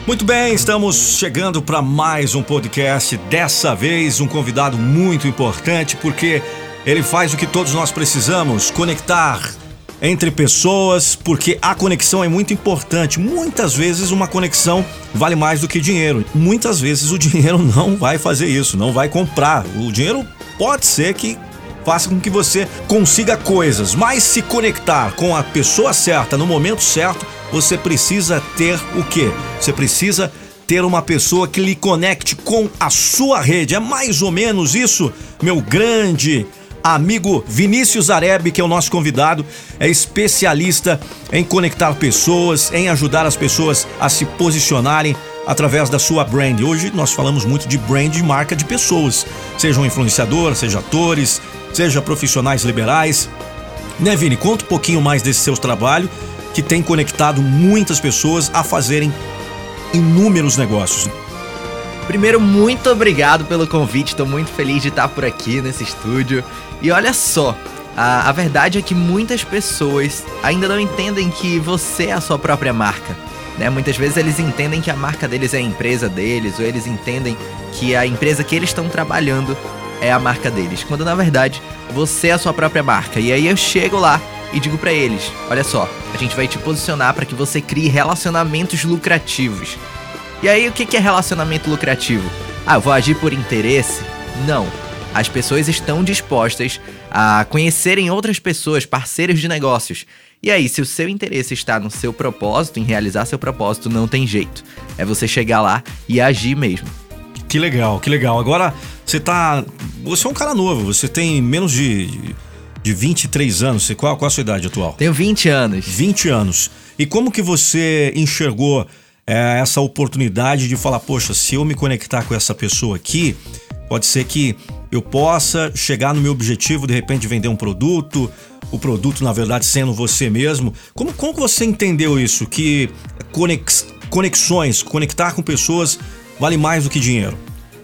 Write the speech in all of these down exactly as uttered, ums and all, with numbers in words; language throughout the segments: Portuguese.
Muito bem, estamos chegando para mais um podcast. Dessa vez, um convidado muito importante, porque ele faz o que todos nós precisamos: conectar entre pessoas, porque a conexão é muito importante. Muitas vezes uma conexão vale mais do que dinheiro. Muitas vezes o dinheiro não vai fazer isso, não vai comprar. O dinheiro pode ser que faça com que você consiga coisas, mas se conectar com a pessoa certa no momento certo, você precisa ter o quê? Você precisa ter uma pessoa que lhe conecte com a sua rede. É mais ou menos isso, meu grande amigo Vinícius Zareb, que é o nosso convidado, é especialista em conectar pessoas, em ajudar as pessoas a se posicionarem através da sua brand. Hoje nós falamos muito de brand e marca de pessoas, seja um influenciador, seja atores, seja profissionais liberais. Né, Vini? Conta um pouquinho mais desse seu trabalho, que tem conectado muitas pessoas a fazerem inúmeros negócios. Primeiro, muito obrigado pelo convite, estou muito feliz de estar por aqui nesse estúdio. E olha só, a, a verdade é que muitas pessoas ainda não entendem que você é a sua própria marca, né? Muitas vezes eles entendem que a marca deles é a empresa deles, ou eles entendem que a empresa que eles estão trabalhando é a marca deles, quando na verdade você é a sua própria marca. E aí eu chego lá e digo pra eles: olha só, a gente vai te posicionar para que você crie relacionamentos lucrativos. E aí, o que é relacionamento lucrativo? Ah, eu vou agir por interesse? Não. As pessoas estão dispostas a conhecerem outras pessoas, parceiros de negócios. E aí, se o seu interesse está no seu propósito, em realizar seu propósito, não tem jeito. É você chegar lá e agir mesmo. Que legal, que legal. Agora, você tá... Você é um cara novo, você tem menos de, de vinte e três anos. Qual, qual a sua idade atual? Tenho vinte anos. vinte anos. E como que você enxergou É essa oportunidade de falar: poxa, se eu me conectar com essa pessoa aqui, pode ser que eu possa chegar no meu objetivo, de repente vender um produto, o produto na verdade sendo você mesmo. Como, como você entendeu isso? Que conex, conexões, conectar com pessoas vale mais do que dinheiro?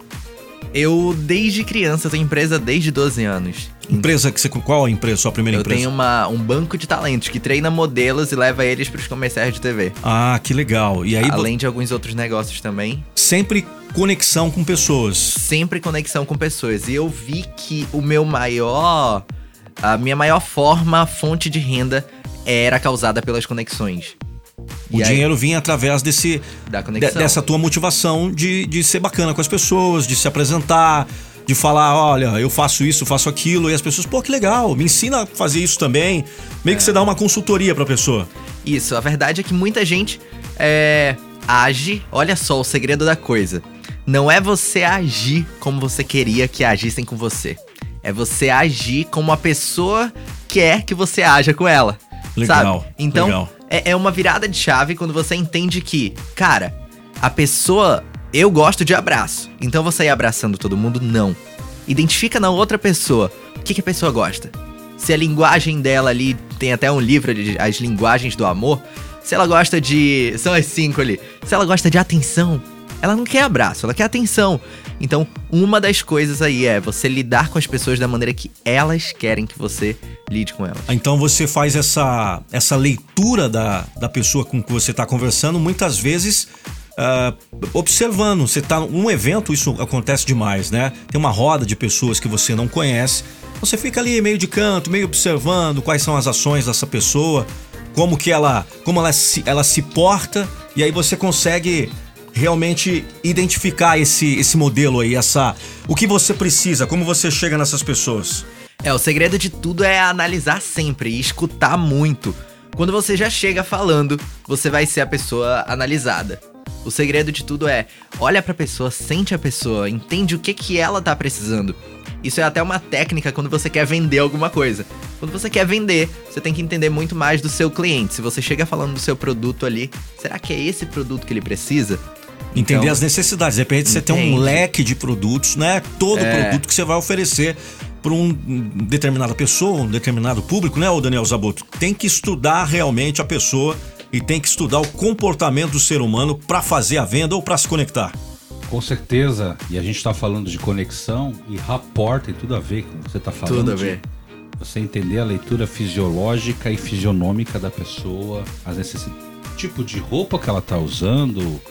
Eu, desde criança, tenho empresa desde doze anos. Empresa que você... Qual a empresa? Sua primeira eu empresa? Eu tenho uma, um banco de talentos que treina modelos e leva eles para os comerciais de T V. Ah, que legal. E aí, além de alguns outros negócios também. Sempre conexão com pessoas. Sempre conexão com pessoas. E eu vi que o meu maior... A minha maior forma, fonte de renda, era causada pelas conexões. O e dinheiro aí, vinha através desse, da conexão. De, dessa tua motivação de, de ser bacana com as pessoas, de se apresentar, de falar: olha, eu faço isso, faço aquilo. E as pessoas: pô, que legal, me ensina a fazer isso também. Meio é. que você dá uma consultoria pra pessoa. Isso, a verdade é que muita gente é, age... Olha só o segredo da coisa. Não é você agir como você queria que agissem com você. É você agir como a pessoa quer que você haja com ela. Legal, sabe? Então, legal. É, é uma virada de chave quando você entende que, cara, a pessoa... Eu gosto de abraço, então você ir abraçando todo mundo? Não. Identifica na outra pessoa o que, que a pessoa gosta. Se a linguagem dela ali, tem até um livro de As Linguagens do Amor. Se ela gosta de... São as cinco ali. Se ela gosta de atenção, ela não quer abraço, ela quer atenção. Então, uma das coisas aí é você lidar com as pessoas da maneira que elas querem que você lide com elas. Então você faz essa, essa leitura da, da pessoa com que você está conversando, muitas vezes uh, observando. Você está num evento, isso acontece demais, né? Tem uma roda de pessoas que você não conhece. Você fica ali meio de canto, meio observando quais são as ações dessa pessoa, como que ela, como ela, se, ela se porta, e aí você consegue realmente identificar esse, esse modelo aí, essa, o que você precisa, como você chega nessas pessoas. É, o segredo de tudo é analisar sempre e escutar muito. Quando você já chega falando, você vai ser a pessoa analisada. O segredo de tudo é, olha pra pessoa, sente a pessoa, entende o que que ela tá precisando. Isso é até uma técnica quando você quer vender alguma coisa. Quando você quer vender, você tem que entender muito mais do seu cliente. Se você chega falando do seu produto ali, será que é esse produto que ele precisa? Entender então, as necessidades. De repente você tem um leque de produtos, né? Todo é. produto que você vai oferecer para uma determinada pessoa, um determinado público, né, o Daniel Zaboto? Tem que estudar realmente a pessoa e tem que estudar o comportamento do ser humano para fazer a venda ou para se conectar. Com certeza, e a gente está falando de conexão e rapport, tem tudo a ver com o que você está falando. Tudo a ver. Você entender a leitura fisiológica e fisionômica da pessoa, as necessidades, tipo de roupa que ela está usando,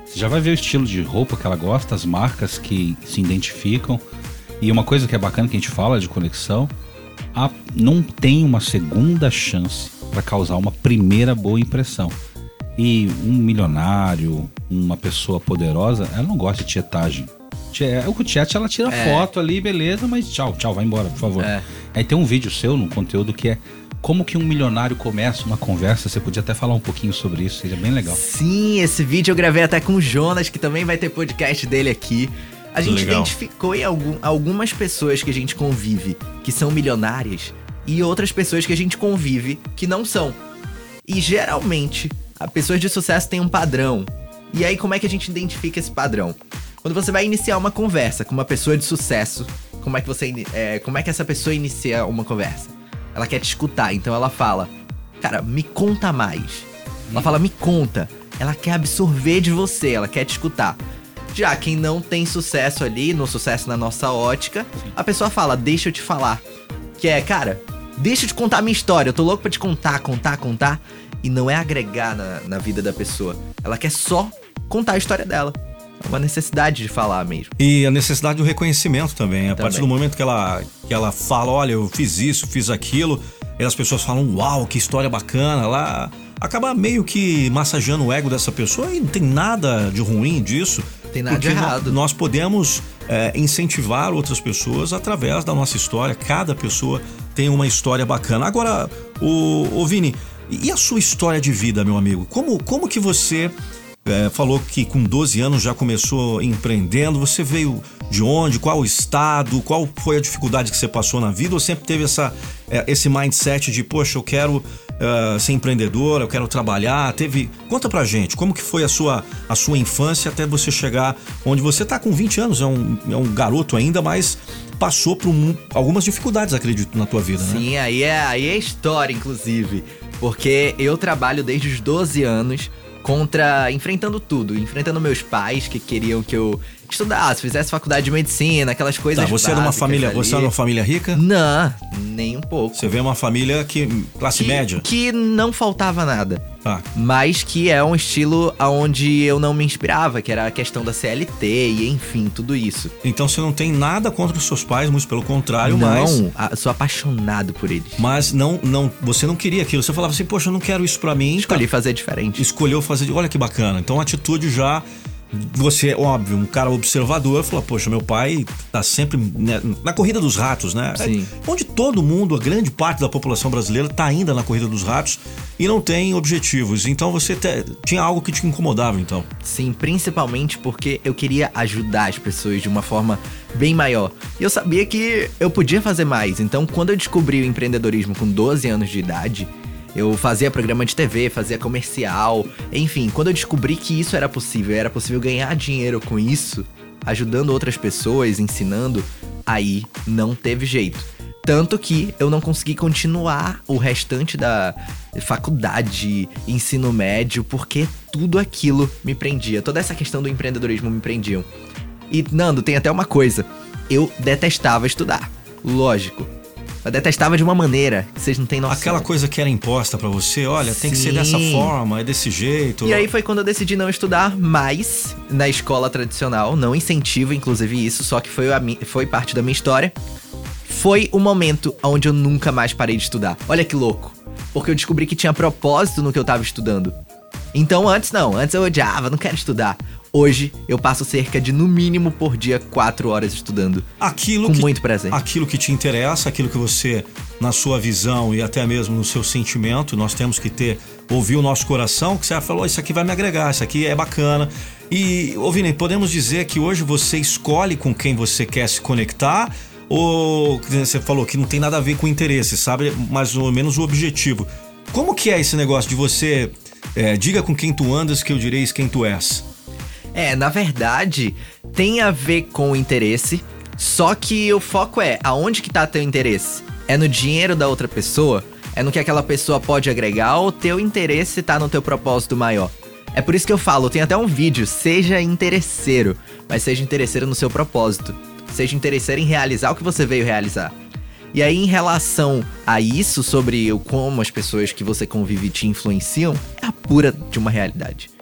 Você já vai ver o estilo de roupa que ela gosta, as marcas que se identificam. E uma coisa que é bacana que a gente fala de conexão, a, não tem uma segunda chance para causar uma primeira boa impressão. E um milionário, uma pessoa poderosa, ela não gosta de tietagem. O chat, ela tira é. foto ali, beleza, mas tchau, tchau, vai embora, por favor. É. Aí tem um vídeo seu, no conteúdo, que é como que um milionário começa uma conversa. Você podia até falar um pouquinho sobre isso, seria bem legal. Sim, esse vídeo eu gravei até com o Jonas, que também vai ter podcast dele aqui. A gente legal. identificou em algum, algumas pessoas que a gente convive que são milionárias e outras pessoas que a gente convive que não são. E geralmente, as pessoas de sucesso têm um padrão. E aí, como é que a gente identifica esse padrão? Quando você vai iniciar uma conversa com uma pessoa de sucesso, como é que você é, como é que essa pessoa inicia uma conversa? Ela quer te escutar, então ela fala, cara, me conta mais. Ela fala, me conta. Ela quer absorver de você, ela quer te escutar. Já quem não tem sucesso ali, no sucesso na nossa ótica, a pessoa fala, deixa eu te falar. Que é, cara, deixa eu te contar a minha história, eu tô louco pra te contar, contar, contar. E não é agregar na, na vida da pessoa. Ela quer só contar a história dela. É uma necessidade de falar mesmo. E a necessidade do reconhecimento também. A também. partir do momento que ela, que ela fala, olha, eu fiz isso, fiz aquilo, e as pessoas falam, uau, que história bacana, ela acaba meio que massageando o ego dessa pessoa e não tem nada de ruim disso. Tem nada de errado. Nós, nós podemos é, incentivar outras pessoas através da nossa história. Cada pessoa tem uma história bacana. Agora, o, o Vini, e a sua história de vida, meu amigo? Como, como que você... É, falou que com doze anos já começou empreendendo. Você veio de onde? Qual o estado? Qual foi a dificuldade que você passou na vida? Ou sempre teve essa, é, esse mindset de, poxa, eu quero é, ser empreendedor, eu quero trabalhar? Teve... Conta pra gente, como que foi a sua, a sua infância até você chegar onde você tá com vinte anos, é um, é um garoto ainda, mas passou por um, algumas dificuldades, acredito, na tua vida, né? Sim, aí é, aí é história, inclusive. Porque eu trabalho desde os doze anos contra, enfrentando tudo, enfrentando meus pais que queriam que eu estudasse, fizesse faculdade de medicina, aquelas coisas tá, você é de uma família, ali. Você é de uma família rica? Não, nem um pouco. Você vê uma família que classe que, média? Que não faltava nada. Tá. Mas que é um estilo onde eu não me inspirava, que era a questão da C L T e enfim, tudo isso. Então você não tem nada contra os seus pais, muito pelo contrário, não, mas... Não, sou apaixonado por eles. Mas não, não, você não queria aquilo, você falava assim, poxa, eu não quero isso pra mim. Escolhi tá. fazer diferente. Escolheu fazer, olha que bacana. Então a atitude já... Você, óbvio, um cara observador, falou, poxa, meu pai tá sempre né, na corrida dos ratos, né? Sim. É, onde todo mundo, a grande parte da população brasileira tá ainda na corrida dos ratos e não tem objetivos. Então você te, tinha algo que te incomodava, então. Sim, principalmente porque eu queria ajudar as pessoas de uma forma bem maior. E eu sabia que eu podia fazer mais. Então, quando eu descobri o empreendedorismo com doze anos de idade, eu fazia programa de T V, fazia comercial, enfim, quando eu descobri que isso era possível, era possível ganhar dinheiro com isso, ajudando outras pessoas, ensinando, aí não teve jeito. Tanto que eu não consegui continuar o restante da faculdade, ensino médio, porque tudo aquilo me prendia, toda essa questão do empreendedorismo me prendiam. E, Nando, tem até uma coisa, eu detestava estudar, lógico. Eu detestava de uma maneira que vocês não têm noção. Aquela coisa que era imposta pra você, olha, Sim. tem que ser dessa forma, é desse jeito. E aí foi quando eu decidi não estudar mais na escola tradicional. Não incentivo, inclusive, isso, só que foi, a mi- foi parte da minha história. Foi o momento onde eu nunca mais parei de estudar. Olha que louco. Porque eu descobri que tinha propósito no que eu tava estudando. Então antes não, antes eu odiava, não quero estudar. Hoje, eu passo cerca de, no mínimo, por dia, quatro horas estudando. Aquilo com que, muito prazer. Aquilo que te interessa, aquilo que você, na sua visão e até mesmo no seu sentimento, nós temos que ter, ouvir o nosso coração, que você falou, isso aqui vai me agregar, isso aqui é bacana. E, ô Vini, podemos dizer que hoje você escolhe com quem você quer se conectar, ou você falou que não tem nada a ver com interesse, sabe? Mais ou menos o objetivo. Como que é esse negócio de você, é, diga com quem tu andas que eu direis quem tu és? É, na verdade, tem a ver com o interesse, só que o foco é, aonde que tá teu interesse? É no dinheiro da outra pessoa? É no que aquela pessoa pode agregar ou teu interesse tá no teu propósito maior? É por isso que eu falo, tem até um vídeo, seja interesseiro, mas seja interesseiro no seu propósito. Seja interesseiro em realizar o que você veio realizar. E aí, em relação a isso, sobre o como as pessoas que você convive te influenciam, é a pura de uma realidade.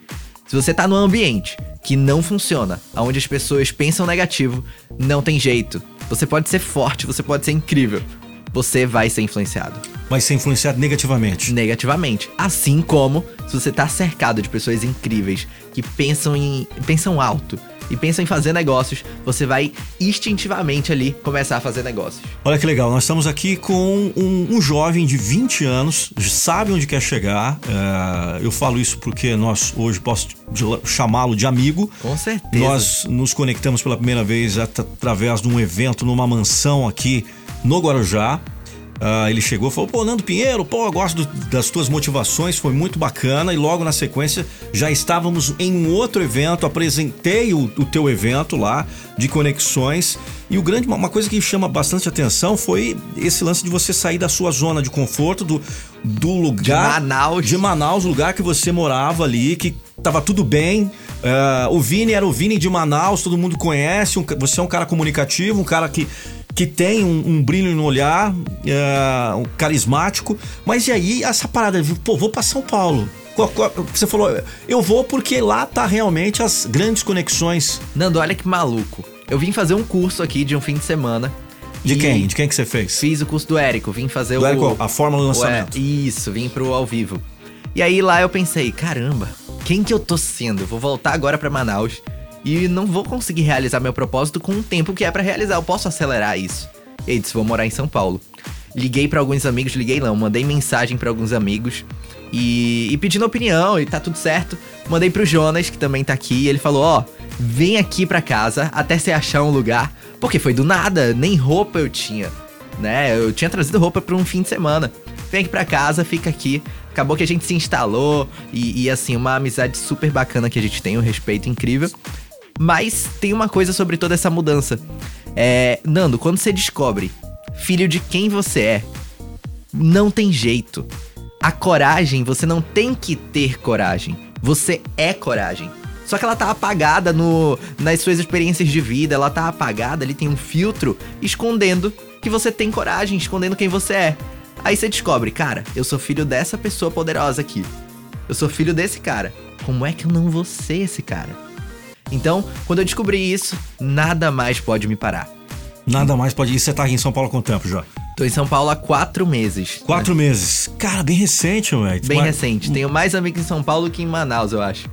Se você tá num ambiente que não funciona, onde as pessoas pensam negativo, não tem jeito. Você pode ser forte, você pode ser incrível. Você vai ser influenciado. Vai ser influenciado negativamente. Negativamente. Assim como se você tá cercado de pessoas incríveis que pensam em pensam alto e pensam em fazer negócios, você vai instintivamente ali começar a fazer negócios. Olha que legal, nós estamos aqui com um, um jovem de vinte anos, sabe onde quer chegar. É, eu falo isso porque nós hoje posso chamá-lo de amigo. Com certeza. Nós nos conectamos pela primeira vez at- através de um evento numa mansão aqui no Guarujá. Uh, ele chegou e falou, pô, Nando Pinheiro, pô, eu gosto do, das tuas motivações, foi muito bacana. E logo na sequência já estávamos em um outro evento, apresentei o, o teu evento lá de conexões. E o grande, uma coisa que chama bastante atenção foi esse lance de você sair da sua zona de conforto, do, do lugar... De Manaus. De Manaus, o lugar que você morava ali, que tava tudo bem. Uh, o Vini era o Vini de Manaus, todo mundo conhece, um, você é um cara comunicativo, um cara que... que tem um, um brilho no olhar, uh, um carismático, mas e aí essa parada, pô, vou pra São Paulo. Você falou, eu vou porque lá tá realmente as grandes conexões. Nando, olha que maluco. Eu vim fazer um curso aqui de um fim de semana. De quem? De quem que você fez? Fiz o curso do Érico, vim fazer do o... Érico, a fórmula do lançamento. O, é, isso, vim pro ao vivo. E aí lá eu pensei, caramba, quem que eu tô sendo? Eu vou voltar agora pra Manaus e não vou conseguir realizar meu propósito com o tempo que é pra realizar. Eu posso acelerar isso. E aí disse, vou morar em São Paulo. Liguei pra alguns amigos, liguei não, mandei mensagem pra alguns amigos e, e pedindo opinião e tá tudo certo. Mandei pro Jonas, que também tá aqui, e ele falou, ó, vem aqui pra casa até você achar um lugar. Porque foi do nada, nem roupa eu tinha, né? Eu tinha trazido roupa pra um fim de semana. Vem aqui pra casa, fica aqui. Acabou que a gente se instalou e, e assim, uma amizade super bacana que a gente tem, um respeito incrível. Mas tem uma coisa sobre toda essa mudança. É, Nando, quando você descobre filho de quem você é, não tem jeito. A coragem, você não tem que ter coragem. Você é coragem. Só que ela tá apagada no, nas suas experiências de vida, ela tá apagada, ali tem um filtro escondendo que você tem coragem, escondendo quem você é. Aí você descobre, cara, eu sou filho dessa pessoa poderosa aqui. Eu sou filho desse cara. Como é que eu não vou ser esse cara? Então, quando eu descobri isso, nada mais pode me parar. Nada mais pode... E você tá aqui em São Paulo há quanto tempo já? Tô em São Paulo há quatro meses. Quatro né? meses. Cara, bem recente, velho. Bem Mas... recente. Tenho mais amigos em São Paulo que em Manaus, eu acho.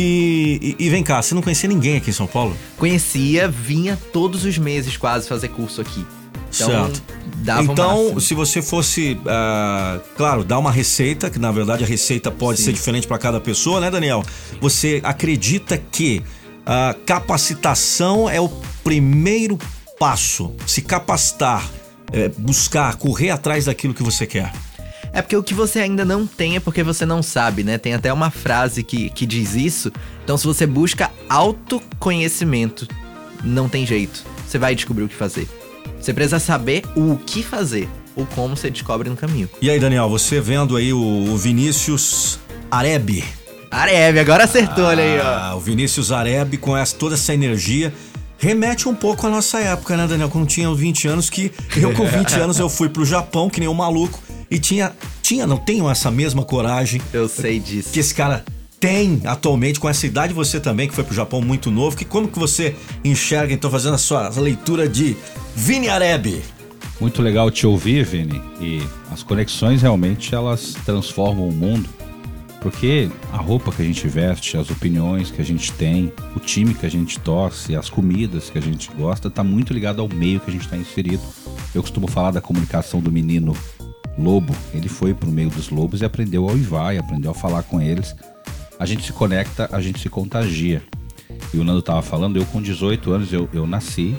E, e, e vem cá, você não conhecia ninguém aqui em São Paulo? Conhecia, vinha todos os meses quase fazer curso aqui. Então, certo. Dava então, um se você fosse, uh, claro, dar uma receita, que na verdade a receita pode Sim. ser diferente para cada pessoa, né, Daniel? Você acredita que a capacitação é o primeiro passo? Se capacitar, é, buscar, correr atrás daquilo que você quer? É porque o que você ainda não tem é porque você não sabe, né? Tem até uma frase que, que diz isso. Então, se você busca autoconhecimento, não tem jeito. Você vai descobrir o que fazer. Você precisa saber o que fazer. O como você descobre no caminho. E aí, Daniel, você vendo aí o, o Vinícius Areb. Areb, agora acertou, ah, olha aí, ó. O Vinícius Areb com essa, toda essa energia. Remete um pouco à nossa época, né, Daniel? Quando tinha vinte anos, que eu com vinte anos eu fui pro Japão, que nem um maluco. E tinha, tinha, não tenho essa mesma coragem. Eu sei disso. Que esse cara tem atualmente, com essa idade, você também, que foi pro Japão muito novo. Que como que você enxerga, então, fazendo a sua leitura de Vini Areb? Muito legal te ouvir, Vini. E as conexões realmente, elas transformam o mundo. Porque a roupa que a gente veste, as opiniões que a gente tem, o time que a gente torce, as comidas que a gente gosta, tá muito ligado ao meio que a gente tá inserido. Eu costumo falar da comunicação do menino lobo. Ele foi pro meio dos lobos e aprendeu a uivar, e aprendeu a falar com eles. A gente se conecta, a gente se contagia. E o Nando tava falando, eu com dezoito anos, eu, eu nasci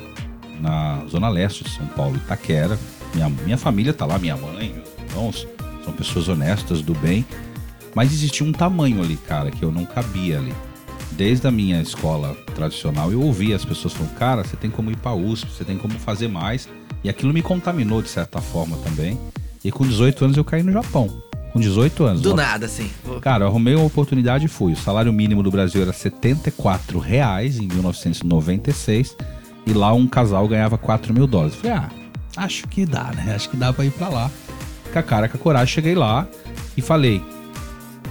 na zona leste de São Paulo, Itaquera. Minha, minha família tá lá, minha mãe, meus irmãos, são pessoas honestas, do bem. Mas existia um tamanho ali, cara, que eu não cabia ali. Desde a minha escola tradicional, eu ouvia as pessoas falando, cara, você tem como ir pra U S P, você tem como fazer mais. E aquilo me contaminou de certa forma também. E com dezoito anos eu caí no Japão. Com dezoito anos. Do ó. nada, assim. Cara, eu arrumei uma oportunidade e fui. O salário mínimo do Brasil era setenta e quatro reais em mil novecentos e noventa e seis. E lá um casal ganhava quatro mil dólares. Falei, ah, acho que dá, né? Acho que dá pra ir pra lá. Com a cara, com a coragem, cheguei lá e falei,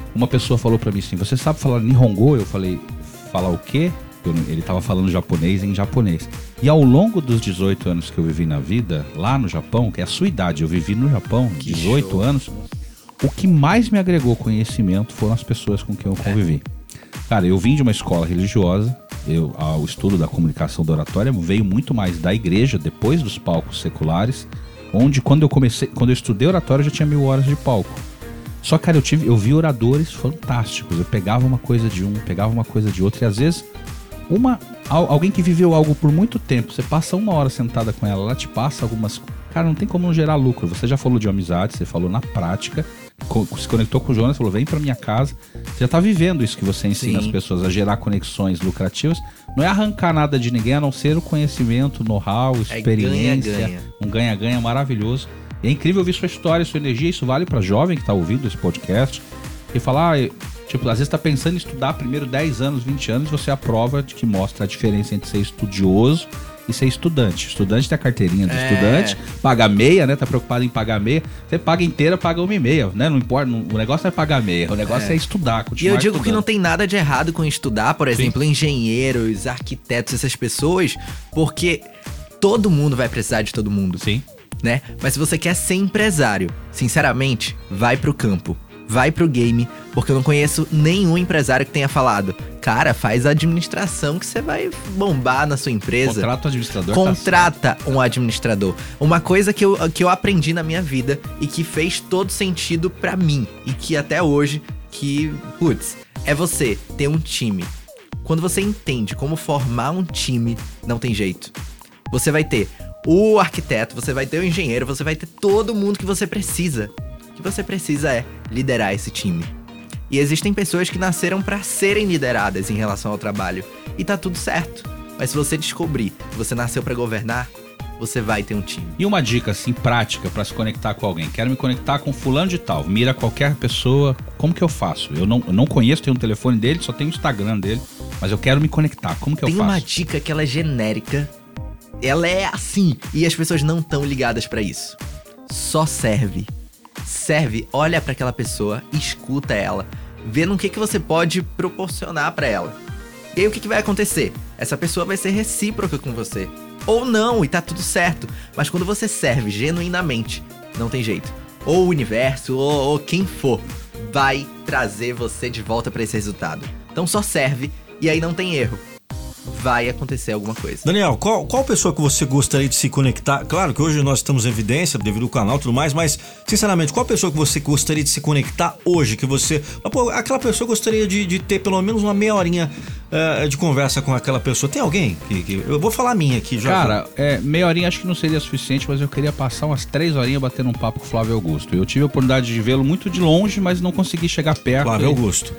uma pessoa falou pra mim assim, você sabe falar Nihongo? Eu falei, falar o quê? Eu, ele tava falando japonês em japonês. E ao longo dos dezoito anos que eu vivi na vida, lá no Japão, que é a sua idade, eu vivi no Japão, Que dezoito show. anos, o que mais me agregou conhecimento foram as pessoas com quem eu convivi. Cara, eu vim de uma escola religiosa, eu, o estudo da comunicação da oratória veio muito mais da igreja, depois dos palcos seculares, onde quando eu comecei, quando eu estudei oratória, eu já tinha mil horas de palco. Só, cara, eu, tive, eu vi oradores fantásticos, eu pegava uma coisa de um, pegava uma coisa de outro, e às vezes, uma, alguém que viveu algo por muito tempo, você passa uma hora sentada com ela, ela te passa algumas... Cara, não tem como não gerar lucro. Você já falou de amizade, você falou na prática, se conectou com o Jonas, falou, vem pra minha casa. Você já tá vivendo isso que você ensina Sim. as pessoas a gerar conexões lucrativas. Não é arrancar nada de ninguém, a não ser o conhecimento, know-how, experiência. É ganha-ganha. Um ganha-ganha maravilhoso. E é incrível ouvir sua história, sua energia. Isso vale pra jovem que tá ouvindo esse podcast. E falar, ah, tipo, às vezes tá pensando em estudar primeiro dez anos, vinte anos, você aprova de que mostra a diferença entre ser estudioso e ser estudante. Estudante tem a carteirinha do é. estudante, paga meia, né? Tá preocupado em pagar meia. Você paga inteira, paga uma e meia, né? Não importa, não, o negócio não é pagar meia, o negócio é, é estudar, continuar E eu digo estudando. Que não tem nada de errado com estudar, por exemplo, Sim. engenheiros, arquitetos, essas pessoas, porque todo mundo vai precisar de todo mundo. Sim. Né? Mas se você quer ser empresário, sinceramente, vai pro campo. Vai pro game, porque eu não conheço nenhum empresário que tenha falado, cara, faz a administração que você vai bombar na sua empresa. Contrata um administrador. Contrata tá um administrador. Uma coisa que eu, que eu aprendi na minha vida e que fez todo sentido pra mim, e que até hoje, que, putz, é você ter um time. Quando você entende como formar um time, não tem jeito. Você vai ter o arquiteto, você vai ter o engenheiro, você vai ter todo mundo que você precisa. O que você precisa é liderar esse time. E existem pessoas que nasceram para serem lideradas em relação ao trabalho. E tá tudo certo. Mas se você descobrir que você nasceu para governar, você vai ter um time. E uma dica assim prática para se conectar com alguém. Quero me conectar com fulano de tal. Mira qualquer pessoa. Como que eu faço? Eu não, eu não conheço, tenho um telefone dele, só tenho o Instagram dele. Mas eu quero me conectar. Como que eu Tem faço? Tem uma dica que ela é genérica. Ela é assim. E as pessoas não estão ligadas para isso. Só serve. Serve, olha pra aquela pessoa, escuta ela, vê no que, que você pode proporcionar pra ela. E aí o que, que vai acontecer? Essa pessoa vai ser recíproca com você. Ou não, e tá tudo certo. Mas quando você serve genuinamente, não tem jeito. Ou o universo, ou, ou quem for, vai trazer você de volta pra esse resultado. Então só serve, e aí não tem erro. Vai acontecer alguma coisa. Daniel, qual, qual pessoa que você gostaria de se conectar? Claro que hoje nós estamos em evidência devido ao canal e tudo mais, mas sinceramente, qual pessoa que você gostaria de se conectar hoje? Que você, pô, aquela pessoa gostaria de, de ter pelo menos uma meia horinha uh, de conversa com aquela pessoa. Tem alguém? Que, que, eu vou falar a minha aqui já. Cara, é, meia horinha acho que não seria suficiente, mas eu queria passar umas três horinhas batendo um papo com o Flávio Augusto. Eu tive a oportunidade de vê-lo muito de longe, mas não consegui chegar perto. Flávio e... Augusto.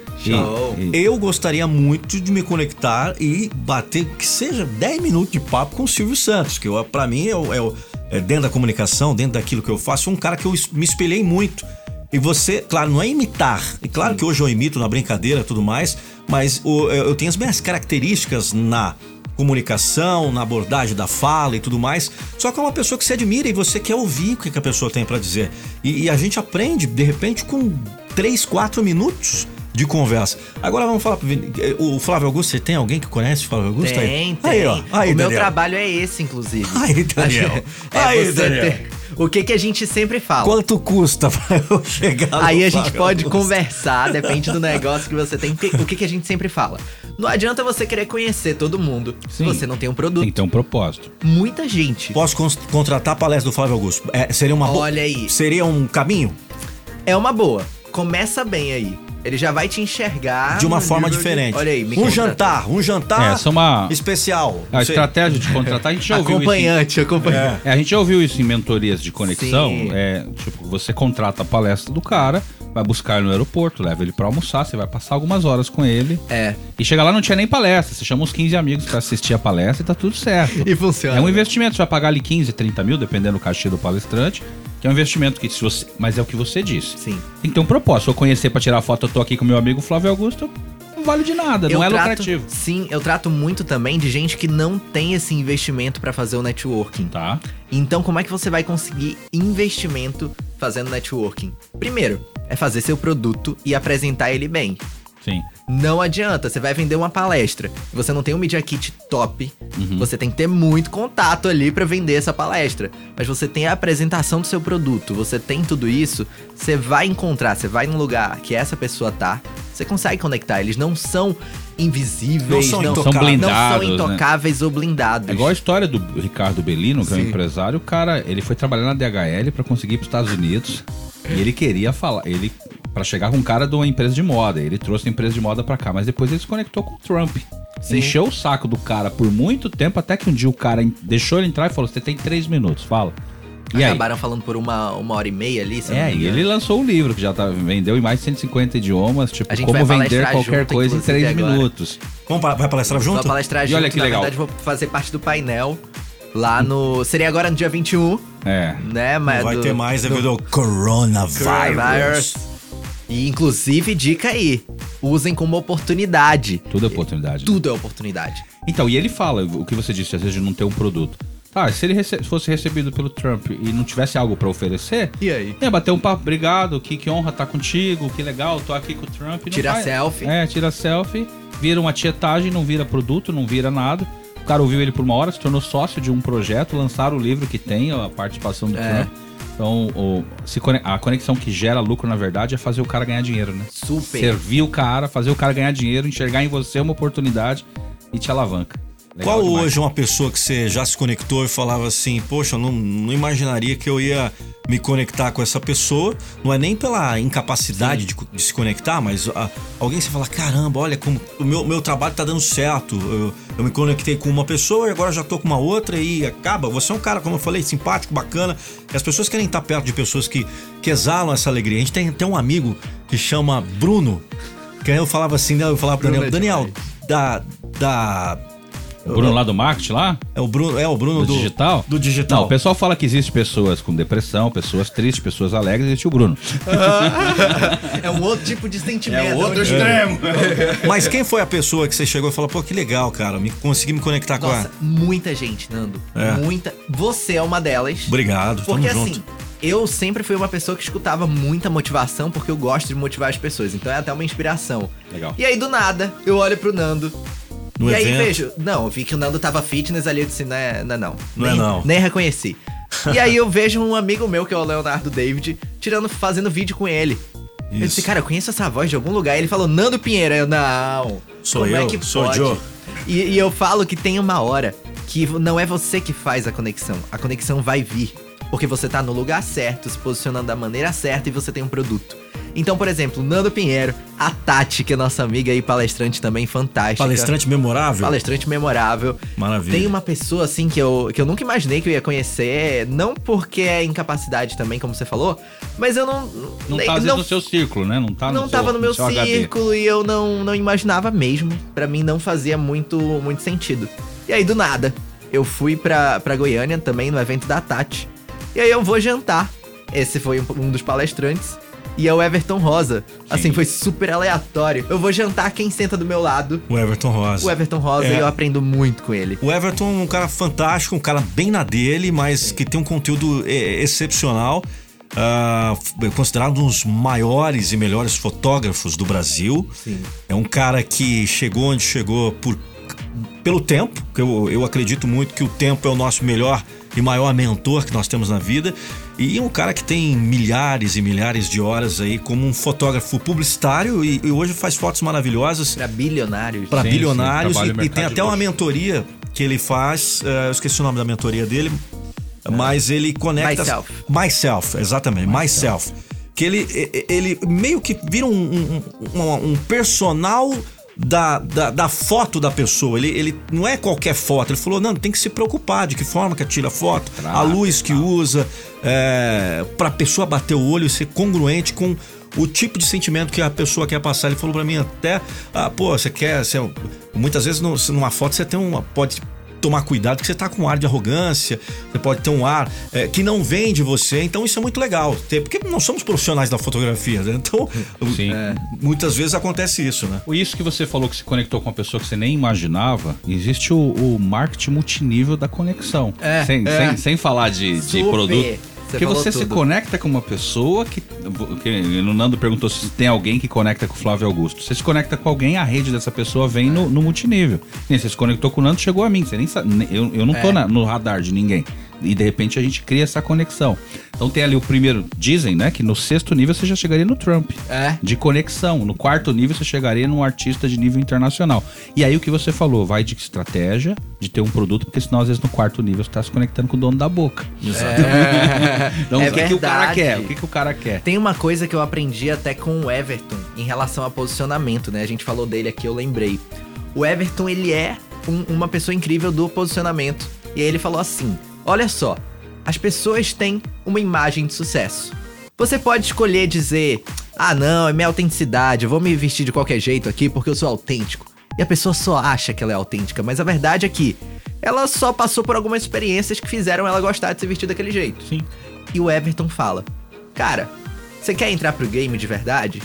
E, e... Eu gostaria muito de me conectar e bater que seja dez minutos de papo com o Silvio Santos, que eu, pra mim é, o, é, o, é dentro da comunicação, dentro daquilo que eu faço, um cara que eu me espelhei muito. E você, claro, não é imitar. E claro que hoje eu imito na brincadeira e tudo mais, mas o, eu tenho as minhas características na comunicação, na abordagem da fala e tudo mais. Só que é uma pessoa que você admira e você quer ouvir o que a pessoa tem pra dizer. E, e a gente aprende, de repente, com três, quatro minutos de conversa. Agora vamos falar o Flávio Augusto. Você tem alguém que conhece o Flávio Augusto? Tem, tem. Aí, ó. Aí, o Daniel. meu trabalho é esse, inclusive. Aí, Daniel. É aí, você Daniel. ter... O que que a gente sempre fala? Quanto custa pra eu chegar Aí no a gente Flávio pode Augusto? Conversar, depende do negócio que você tem. O que que a gente sempre fala? Não adianta você querer conhecer todo mundo se Sim. você não tem um produto. Tem que ter um propósito. Muita gente. Posso con- contratar a palestra do Flávio Augusto? É, seria uma boa. Olha aí. Seria um caminho? É uma boa. Começa bem aí. Ele já vai te enxergar De uma no forma nível diferente. De... Olha aí, me um contrata. jantar, um jantar Essa é uma especial. a Você- estratégia de contratar. A gente já ouviu isso. Acompanhante, acompanhante. É. É, a gente já ouviu isso em mentorias de conexão. Sim. É, tipo, você contrata a palestra do cara, vai buscar ele no aeroporto, leva ele pra almoçar, você vai passar algumas horas com ele. É. E chega lá, não tinha nem palestra. Você chama uns quinze amigos pra assistir a palestra e tá tudo certo. E funciona. É um investimento, você vai pagar ali quinze, trinta mil, dependendo do cachê do palestrante. Que é um investimento que se você... Mas é o que você disse. Sim. Tem que ter um propósito. Se eu conhecer pra tirar foto, eu tô aqui com meu amigo Flávio Augusto, não vale de nada, Eu não é trato- lucrativo. Sim, eu trato muito também de gente que não tem esse investimento pra fazer o networking. Tá? Então, como é que você vai conseguir investimento fazendo networking? Primeiro, é fazer seu produto e apresentar ele bem. Sim. Não adianta, você vai vender uma palestra, você não tem um Media Kit top, uhum. você tem que ter muito contato ali pra vender essa palestra. Mas você tem a apresentação do seu produto, você tem tudo isso, você vai encontrar, você vai num lugar que essa pessoa tá, você consegue conectar. Eles não são invisíveis, não são, não, são blindados, não são intocáveis, né? Ou blindados. É igual a história do Ricardo Bellino, que Sim. é um empresário. O cara, ele foi trabalhar na D H L pra conseguir ir pros Estados Unidos e ele queria falar, ele... Pra chegar com um cara de uma empresa de moda. Ele trouxe a empresa de moda pra cá, mas depois ele se conectou com o Trump. Sim. Encheu o saco do cara por muito tempo, até que um dia o cara deixou ele entrar e falou: você tem três minutos, fala. E acabaram aí? falando por uma, uma hora e meia ali. Se é, e ele lançou um livro que já tá, vendeu em mais de cento e cinquenta idiomas, tipo, como vender qualquer junto, coisa em três minutos. Vamos, vai palestrar junto? Vamos palestrar e junto. Olha que Na legal. verdade, vou fazer parte do painel lá no... Seria agora no dia vinte e um. É. Né, mas Não vai do, ter mais devido do, ao coronavirus. coronavirus. E, inclusive, dica aí, usem como oportunidade. Tudo é oportunidade. Tudo é oportunidade. Então, e ele fala, o que você disse, às vezes de não ter um produto. Tá, se ele rece- fosse recebido pelo Trump e não tivesse algo pra oferecer... E aí? Ia bater um papo, obrigado, que, que honra estar contigo, que legal, tô aqui com o Trump. Tira faz... selfie. É, tira selfie, vira uma tietagem, não vira produto, não vira nada. O cara ouviu ele por uma hora, se tornou sócio de um projeto, lançaram o livro que tem, a participação do É. Trump. Então, o, se, a conexão que gera lucro, na verdade, é fazer o cara ganhar dinheiro, né? Super. Servir o cara, fazer o cara ganhar dinheiro, enxergar em você uma oportunidade e te alavanca. Legal Qual demais. hoje uma pessoa que você já se conectou e falava assim, poxa, eu não, não imaginaria que eu ia me conectar com essa pessoa, não é nem pela incapacidade de, de se conectar, mas a, alguém que você fala, caramba, olha como o meu, meu trabalho tá dando certo, eu, eu me conectei com uma pessoa e agora já tô com uma outra e acaba. Você é um cara, como eu falei, simpático, bacana, e as pessoas querem estar perto de pessoas que, que exalam essa alegria. A gente tem, tem um amigo que chama Bruno, que aí eu falava assim, né, eu falava pro Daniel, Daniel, da... da O Bruno lá do marketing lá? É o Bruno, é o Bruno do, do digital? Do digital. Não, o pessoal fala que existe pessoas com depressão, pessoas tristes, pessoas alegres, existe o Bruno. É um outro tipo de sentimento. É outro extremo. Mas quem foi a pessoa que você chegou e falou, pô, que legal, cara, me, consegui me conectar Nossa, com a... muita gente, Nando. É. Muita. Você é uma delas. Obrigado, Porque tamo assim, junto. eu sempre fui uma pessoa que escutava muita motivação, porque eu gosto de motivar as pessoas. Então é até uma inspiração. Legal. E aí, do nada, eu olho pro Nando. No e evento. aí vejo, não, eu vi que o Nando tava fitness ali, eu disse, não é não. Não, Não nem, é não. Nem reconheci. E aí eu vejo um amigo meu, que é o Leonardo David, tirando, fazendo vídeo com ele. Eu disse, cara, eu conheço essa voz de algum lugar. E ele falou, Nando Pinheiro. Eu, não. Sou como eu, é que sou pode? Joe. E, e eu falo que tem uma hora que não é você que faz a conexão. A conexão vai vir. Porque você tá no lugar certo, se posicionando da maneira certa e você tem um produto. Então, por exemplo, Nando Pinheiro, a Tati, que é nossa amiga aí, palestrante também, fantástica. Palestrante memorável? Palestrante memorável. Maravilha. Tem uma pessoa, assim, que eu, que eu nunca imaginei que eu ia conhecer, não porque é incapacidade também, como você falou, mas eu não... Não nem, tá às vezes não, no seu círculo, né? Não tá não no tava seu, no meu seu círculo e eu não, não imaginava mesmo. Pra mim não fazia muito, muito sentido. E aí, do nada, eu fui pra, pra Goiânia também, no evento da Tati. E aí eu vou jantar. Esse foi um, um dos palestrantes. E é o Everton Rosa. Assim, Sim. foi super aleatório. Eu vou jantar, quem senta do meu lado? O Everton Rosa. O Everton Rosa, É. e eu aprendo muito com ele. O Everton é um cara fantástico, um cara bem na dele, mas Sim. que tem um conteúdo é, excepcional. Uh, considerado um dos maiores e melhores fotógrafos do Brasil. Sim. É um cara que chegou onde chegou por, pelo tempo, que eu, eu acredito muito que o tempo é o nosso melhor e maior mentor que nós temos na vida. E um cara que tem milhares e milhares de horas aí como um fotógrafo publicitário e, e hoje faz fotos maravilhosas. Pra bilionários. Para Sim, bilionários. sim, E, e tem até uma mentoria que ele faz, uh, eu esqueci o nome da mentoria dele, uh, mas ele conecta... Myself. Myself, exatamente, Myself. Que ele, ele meio que vira um, um, um, um personal... Da, da, da foto da pessoa. Ele, ele não é qualquer foto. Ele falou, não, tem que se preocupar de que forma que tira a foto, Claro, a luz que usa, é, pra pessoa bater o olho e ser congruente com o tipo de sentimento que a pessoa quer passar. Ele falou pra mim até, ah, pô, você quer... Você, muitas vezes no, numa foto você tem uma... Pode tomar cuidado que você tá com um ar de arrogância, você pode ter um ar é, que não vem de você, então isso é muito legal, ter, porque não somos profissionais da fotografia, né? Então Sim. É, muitas vezes acontece isso, né? Isso que você falou que se conectou com uma pessoa que você nem imaginava, existe o, o marketing multinível da conexão. É, sem, é. Sem, sem falar de, de Super. produto. Você Porque falou você se tudo. conecta com uma pessoa que o Nando perguntou se tem alguém que conecta com o Flávio Augusto. Você se conecta com alguém, a rede dessa pessoa vem no, no multinível. Você se conectou com o Nando, chegou a mim. Você nem sabe, eu, eu não tô é. na, no radar de ninguém. E de repente a gente cria essa conexão. Então tem ali o primeiro, dizem, né, que no sexto nível você já chegaria no Trump. É. De conexão. No quarto nível você chegaria num artista de nível internacional. E aí o que você falou, vai de estratégia, de ter um produto, porque senão às vezes no quarto nível você tá se conectando com o dono da boca. Exato. É. Então é o que, que o cara quer? O que, que que o cara quer? Tem uma coisa que eu aprendi até com o Everton em relação a posicionamento, né? A gente falou dele aqui, eu lembrei. O Everton, ele é um, uma pessoa incrível do posicionamento. E aí ele falou assim, olha só, as pessoas têm uma imagem de sucesso. Você pode escolher dizer, ah não, é minha autenticidade, eu vou me vestir de qualquer jeito aqui porque eu sou autêntico. E a pessoa só acha que ela é autêntica, mas a verdade é que ela só passou por algumas experiências que fizeram ela gostar de se vestir daquele jeito. Sim. E o Everton fala, cara, você quer entrar pro game de verdade?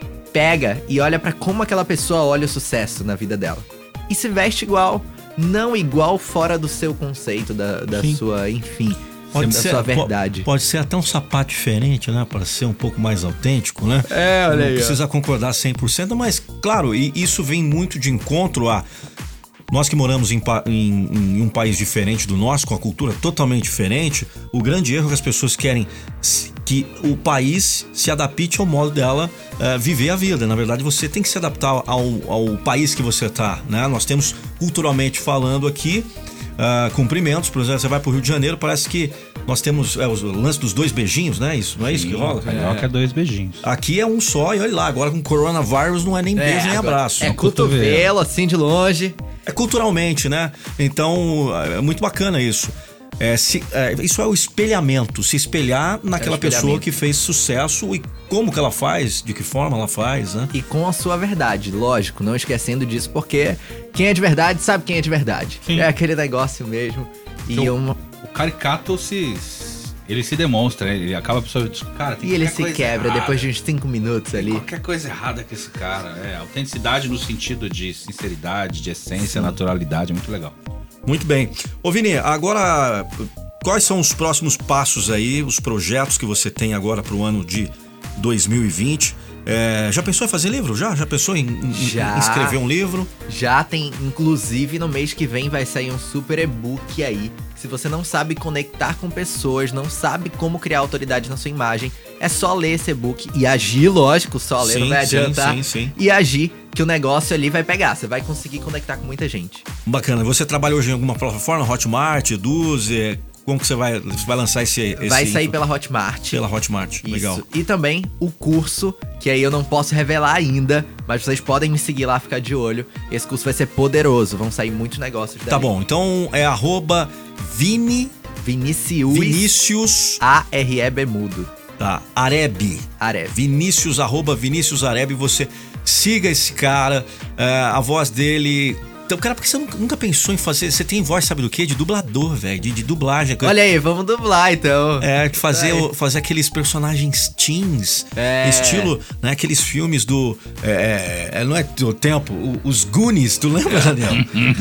Pega e olha pra como aquela pessoa olha o sucesso na vida dela. E se veste igual, não igual fora do seu conceito, da, da sua, enfim... Pode da ser, sua verdade. Pode ser até um sapato diferente, né? Para ser um pouco mais autêntico, né? É, olha aí. Não precisa concordar cem por cento, mas, claro, e isso vem muito de encontro a... Nós que moramos em, em, em um país diferente do nosso, com a cultura totalmente diferente, o grande erro é que as pessoas querem que o país se adapte ao modo dela uh, viver a vida. Na verdade, você tem que se adaptar ao, ao país que você está, né? Nós temos, culturalmente falando aqui, Uh, cumprimentos, por exemplo, você vai pro Rio de Janeiro, parece que nós temos é, o lance dos dois beijinhos, né? Isso, não é isso que rola? Carioca é. é dois beijinhos. Aqui é um só, e olha lá, agora com coronavírus não é nem beijo é, nem abraço. É, é cotovelo, assim, de longe. É culturalmente, né? Então, é muito bacana isso. É, se, é, isso é o espelhamento, se espelhar naquela é pessoa que fez sucesso e como que ela faz, de que forma ela faz, né? E com a sua verdade, lógico, não esquecendo disso, porque quem é de verdade sabe quem é de verdade. Sim. É aquele negócio mesmo. E então, uma... o caricato se... ele se demonstra, né? Ele acaba a pessoa diz, cara, tem e ele se quebra errada. Depois de uns cinco minutos ali. Tem qualquer coisa errada com esse cara. É, autenticidade no sentido de sinceridade, de essência, Sim. naturalidade, é muito legal. Muito bem. Ô Vini, agora quais são os próximos passos aí, os projetos que você tem agora para o ano de dois mil e vinte? É, já pensou em fazer livro? Já? Já pensou em, em, já, em escrever um livro? Já tem, inclusive no mês que vem vai sair um super e-book aí. Se você não sabe conectar com pessoas, não sabe como criar autoridade na sua imagem, é só ler esse e-book e agir, lógico, só ler, sim, não vai adiantar. Sim, sim, sim. E agir, que o negócio ali vai pegar, você vai conseguir conectar com muita gente. Bacana, você trabalha hoje em alguma plataforma, Hotmart, Eduze, como que você vai, você vai lançar esse, esse... Vai sair pela Hotmart. Pela Hotmart, Isso. Legal. E também o curso, que aí eu não posso revelar ainda, mas vocês podem me seguir lá, ficar de olho. Esse curso vai ser poderoso, vão sair muitos negócios dali. Tá bom, então é arroba Vini... Vinicius... Vinicius... A R E B mudo. Tá, Areb. Areb. Vinícius, arroba Vinícius Areb, você siga esse cara, uh, a voz dele... Então, cara, por que você nunca pensou em fazer... Você tem voz, sabe do quê? De dublador, velho, de, de dublagem. Olha aí, vamos dublar, então. É, de fazer, o, fazer aqueles personagens teens, é. estilo, né, aqueles filmes do... É, é, não é do tempo, os Goonies, tu lembra, Daniel?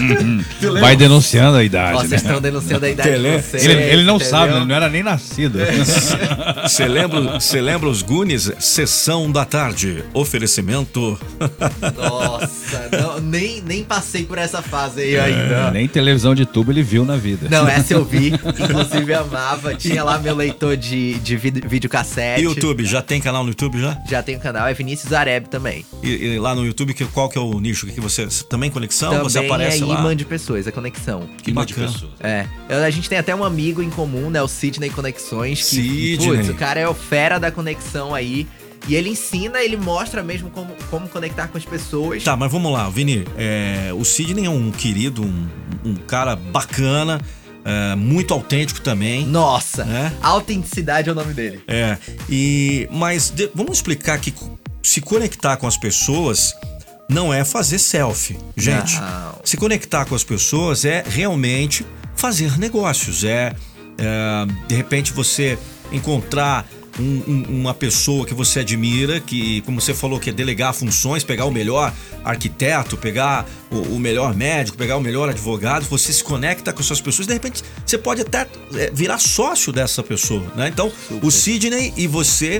tu lembra? Vai denunciando a idade, Nossa, né? Vocês estão denunciando a idade de vocês. Ele, ele não entendeu? Sabe, ele não era nem nascido. Você lembra, você lembra os Goonies? Sessão da tarde, oferecimento... Nossa, não, nem, nem passei por essa fase aí ainda. É, nem televisão de tubo ele viu na vida. Não, essa eu vi. Inclusive amava. Tinha lá meu leitor de, de videocassete. E YouTube? Já tem canal no YouTube já? Já tem um canal. É Vinícius Areb também. E, e lá no YouTube, que, qual que é o nicho? Que você, também conexão? Também você aparece é lá? imã de pessoas, é conexão. Que imã bacana. De pessoas. É. A gente tem até um amigo em comum, né? O Sidney Conexões. Que, Sidney. Putz, o cara é o fera da conexão aí. E ele ensina, ele mostra mesmo como, como conectar com as pessoas. Tá, mas vamos lá, Vini. É, o Sidney é um querido, um, um cara bacana, é, muito autêntico também. Nossa, né? Autenticidade é o nome dele. É, e, mas de, vamos explicar que se conectar com as pessoas não é fazer selfie, gente. Não. Se conectar com as pessoas é realmente fazer negócios. É, é de repente você encontrar... Um, um, uma pessoa que você admira, que, como você falou, que é delegar funções, pegar o melhor arquiteto, pegar o, o melhor médico, pegar o melhor advogado, você se conecta com essas pessoas, de repente você pode até é, virar sócio dessa pessoa, né? Então, super. O Sidney e você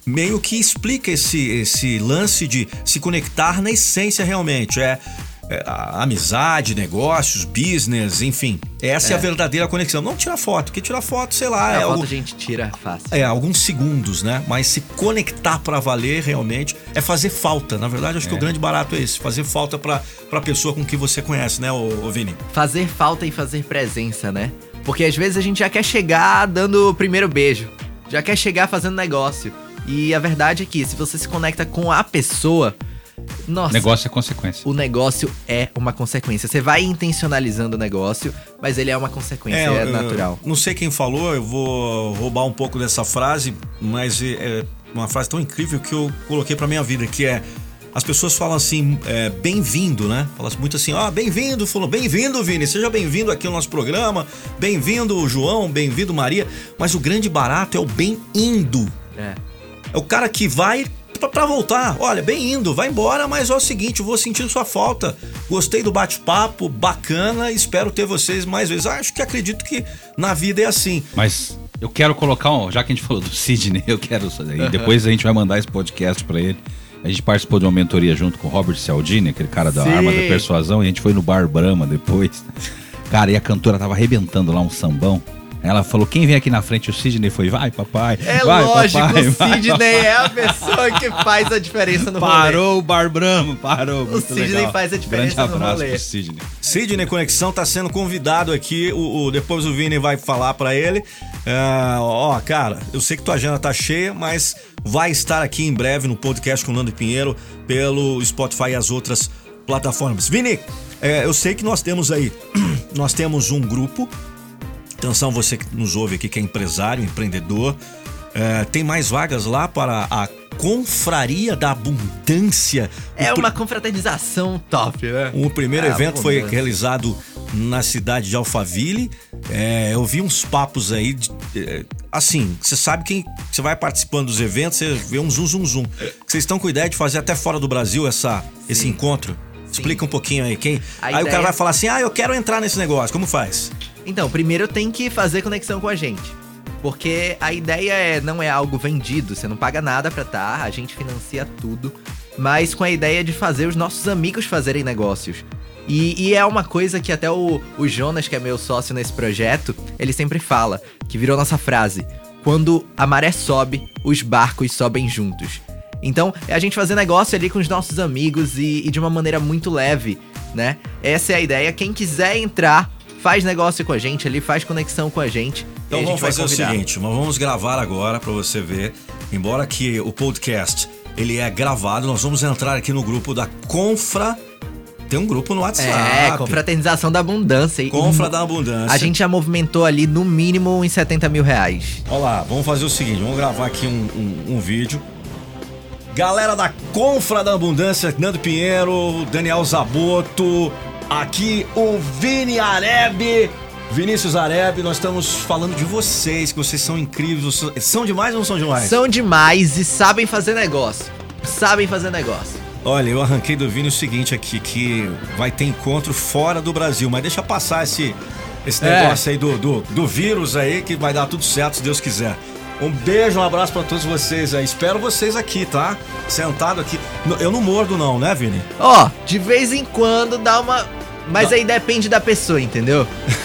meio que explica esse, esse lance de se conectar na essência realmente. É, é a amizade, negócios, business, enfim. Essa é. é a verdadeira conexão. Não tirar foto, porque tirar foto, sei lá... É, é a foto algo, a gente tira fácil. É, alguns segundos, né? Mas se conectar pra valer realmente é fazer falta. Na verdade, acho é. que o grande barato é esse. Fazer falta pra, pra pessoa com que você conhece, né, ô, ô Vini? Fazer falta e fazer presença, né? Porque às vezes a gente já quer chegar dando o primeiro beijo. Já quer chegar fazendo negócio. E a verdade é que se você se conecta com a pessoa... Nossa, negócio é consequência. O negócio é uma consequência. Você vai intencionalizando o negócio, mas ele é uma consequência, é, é natural. Não sei quem falou, eu vou roubar um pouco dessa frase, mas é uma frase tão incrível que eu coloquei pra minha vida, que é... As pessoas falam assim, é, bem-vindo, né? Falam muito assim, ó, ah, bem-vindo, falou, bem-vindo, Vini, seja bem-vindo aqui ao nosso programa, bem-vindo, João, bem-vindo, Maria. Mas o grande barato é o bem-indo. É. É o cara que vai pra, pra voltar. Olha, bem-indo, vai embora, mas é o seguinte, eu vou sentir sua falta. Gostei do bate-papo, bacana, espero ter vocês mais vezes. Acho que acredito que na vida é assim. Mas eu quero colocar, um, já que a gente falou do Sidney, eu quero... E depois a gente vai mandar esse podcast pra ele. A gente participou de uma mentoria junto com o Robert Cialdini, aquele cara da Sim. Arma da Persuasão, e a gente foi no Bar Brahma depois. Cara, e a cantora tava arrebentando lá um sambão. Ela falou, quem vem aqui na frente? O Sidney foi, vai papai, é vai lógico, papai. O Sidney vai, é a pessoa que faz a diferença no rolê. Parou o Bar Brahma, parou. O Sidney legal. faz a diferença Grande no abraço rolê. pro Sidney. Sidney Conexão tá sendo convidado aqui, o, o, depois o Vini vai falar pra ele. É, ó, cara, eu sei que tua agenda tá cheia, mas vai estar aqui em breve no podcast com o Nando Pinheiro pelo Spotify e as outras plataformas. Vini, é, eu sei que nós temos aí, nós temos um grupo. Atenção, você que nos ouve aqui, que é empresário, empreendedor. É, tem mais vagas lá para a Confraria da Abundância. É o uma pr... confraternização top, né? O primeiro é, evento foi realizado na cidade de Alphaville. É, eu vi uns papos aí, de, é, assim, você sabe quem você vai participando dos eventos, você vê um zum, zum, zum. Vocês estão com ideia de fazer até fora do Brasil essa, esse encontro? Sim. Explica um pouquinho aí. Quem... Aí ideia... o cara vai falar assim, ah, eu quero entrar nesse negócio, como faz? Então, primeiro tem que fazer conexão com a gente. Porque a ideia é, não é algo vendido, você não paga nada pra estar, a gente financia tudo, mas com a ideia de fazer os nossos amigos fazerem negócios. E, e é uma coisa que até o, o Jonas, que é meu sócio nesse projeto, ele sempre fala, que virou nossa frase: quando a maré sobe, os barcos sobem juntos. Então, é a gente fazer negócio ali com os nossos amigos e, e de uma maneira muito leve, né? Essa é a ideia. Quem quiser entrar, faz negócio com a gente ali, faz conexão com a gente. Então vamos fazer o seguinte, nós vamos gravar agora pra você ver. Embora que o podcast, ele é gravado, nós vamos entrar aqui no grupo da Confra. Tem um grupo no WhatsApp. É, Confraternização da Abundância. Confra da Abundância. A gente já movimentou ali no mínimo uns setenta mil reais. Olha lá, vamos fazer o seguinte, vamos gravar aqui um, um, um vídeo. Galera da Confra da Abundância, Nando Pinheiro, Daniel Zaboto, aqui o Vini Areb, Vinícius Areb, nós estamos falando de vocês, que vocês são incríveis, vocês são demais ou não são demais? São demais e sabem fazer negócio, sabem fazer negócio. Olha, eu arranquei do Vini o seguinte aqui, que vai ter encontro fora do Brasil, mas deixa passar esse, esse negócio é. aí do, do, do vírus aí, que vai dar tudo certo, se Deus quiser. Um beijo, um abraço pra todos vocês aí. Espero vocês aqui, tá? Sentado aqui. Eu não mordo não, né, Vini? Ó, oh, de vez em quando dá uma... Mas não. Aí depende da pessoa, entendeu?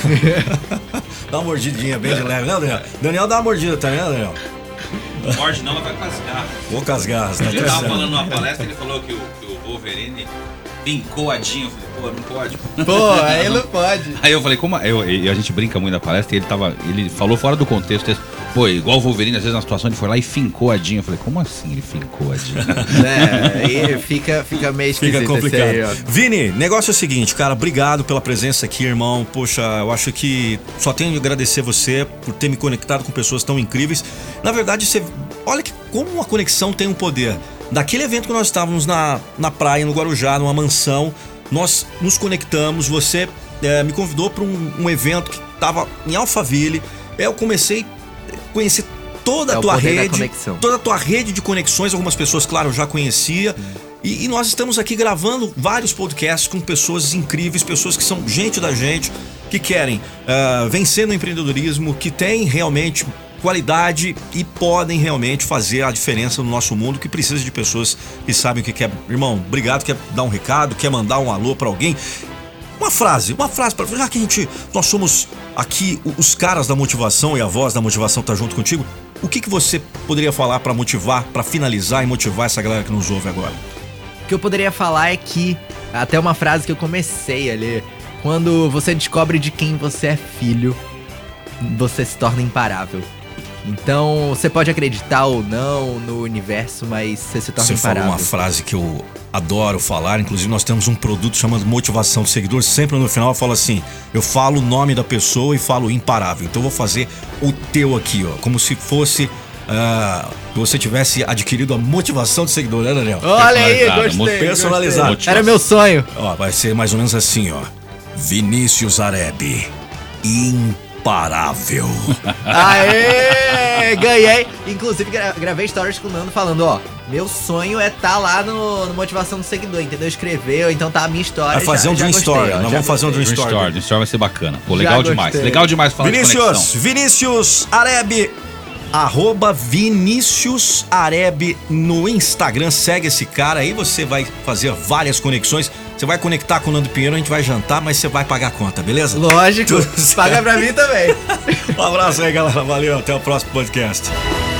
Dá uma mordidinha bem de leve, né, Daniel? Daniel dá uma mordida também, né, Daniel? Não morde não, mas vai com as garras. Vou com as garras, tá? Ele tava falando numa palestra, ele falou que o, que o Wolverine pincou a Dinho. Eu falei, pô, não pode. Pô, aí não pode. Aí eu falei, como... Eu, eu, a gente brinca muito na palestra e ele tava... Ele falou fora do contexto. Pô, igual o Wolverine, às vezes na situação ele foi lá e fincou a Dinho. Eu falei, como assim ele fincou a Dinho? É, aí fica, fica meio esquisito. Fica complicado. Aí, Vini, negócio é o seguinte, cara, obrigado pela presença aqui, irmão. Poxa, eu acho que só tenho que agradecer você por ter me conectado com pessoas tão incríveis. Na verdade, você... Olha que como uma conexão tem um poder. Daquele evento que nós estávamos na, na praia, no Guarujá, numa mansão, nós nos conectamos, você é, me convidou para um, um evento que estava em Alphaville. Eu comecei a conhecer toda a é tua rede, toda a tua rede de conexões. Algumas pessoas, claro, eu já conhecia. Hum. E, e nós estamos aqui gravando vários podcasts com pessoas incríveis, pessoas que são gente da gente, que querem uh, vencer no empreendedorismo, que tem realmente qualidade e podem realmente fazer a diferença no nosso mundo, que precisa de pessoas que sabem o que quer. Irmão, obrigado, quer dar um recado, quer mandar um alô pra alguém. Uma frase, uma frase, pra, já que a gente, nós somos aqui os caras da motivação e a voz da motivação tá junto contigo, o que que você poderia falar pra motivar, pra finalizar e motivar essa galera que nos ouve agora? O que eu poderia falar é que, até uma frase que eu comecei a ler, quando você descobre de quem você é filho, você se torna imparável. Então, você pode acreditar ou não no universo, mas você se torna Você imparável. falou uma frase que eu adoro falar, inclusive nós temos um produto chamado Motivação do Seguidor, sempre no final eu falo assim, eu falo o nome da pessoa e falo imparável, então eu vou fazer o teu aqui, ó, como se fosse... Uh, você tivesse adquirido a motivação do seguidor, né, Daniel? Olha aí, gostei. Personalizado. Gostei. Era meu sonho. Ó, vai ser mais ou menos assim, ó. Vinícius Areb, imparável. Aê, ganhei. Inclusive gra gravei stories com o Nando falando, ó, meu sonho é tá lá no, no Motivação do Seguidor, entendeu? Escreveu, então tá a minha história. Vai fazer já, um Dream Story, nós vamos fazer um Dream Dream Story. Story, Dream Story vai ser bacana. Pô, legal Já demais. gostei. Legal demais falar Vinícius, de conexão. Vinícius Areb, arroba Vinícius Areb no Instagram, segue esse cara aí, você vai fazer várias conexões, você vai conectar com o Nando Pinheiro, a gente vai jantar, mas você vai pagar a conta, beleza? Lógico, Tudo certo. paga pra mim também. Um abraço aí, galera, valeu, até o próximo podcast.